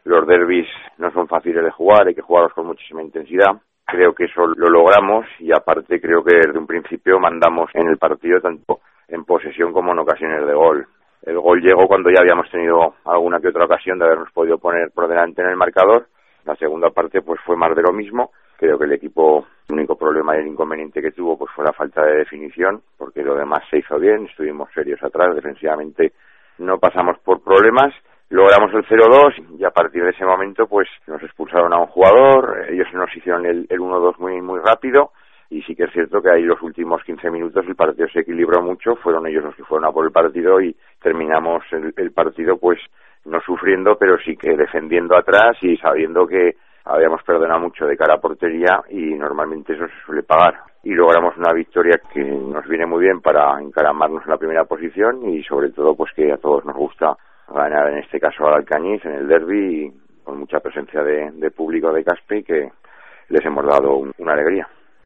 los derbis no son fáciles de jugar, hay que jugarlos con muchísima intensidad. Creo que eso lo logramos y aparte creo que desde un principio mandamos en el partido tanto en posesión como en ocasiones de gol. El gol llegó cuando ya habíamos tenido alguna que otra ocasión de habernos podido poner por delante en el marcador. La segunda parte pues fue más de lo mismo. Creo que el equipo, el único problema y el inconveniente que tuvo pues fue la falta de definición, porque lo demás se hizo bien, estuvimos serios atrás, defensivamente no pasamos por problemas. Logramos el 0-2 y a partir de ese momento pues nos expulsaron a un jugador, ellos nos hicieron el 1-2 muy rápido y sí que es cierto que ahí los últimos 15 minutos el partido se equilibró mucho, fueron ellos los que fueron a por el partido y terminamos el partido pues no sufriendo pero sí que defendiendo atrás y sabiendo que habíamos perdonado mucho de cara a portería y normalmente eso se suele pagar. Y logramos una victoria que nos viene muy bien para encaramarnos en la primera posición y sobre todo pues que a todos nos gusta ganar en este caso al Alcañiz en el derbi con mucha presencia de público de Caspe que les hemos dado una alegría.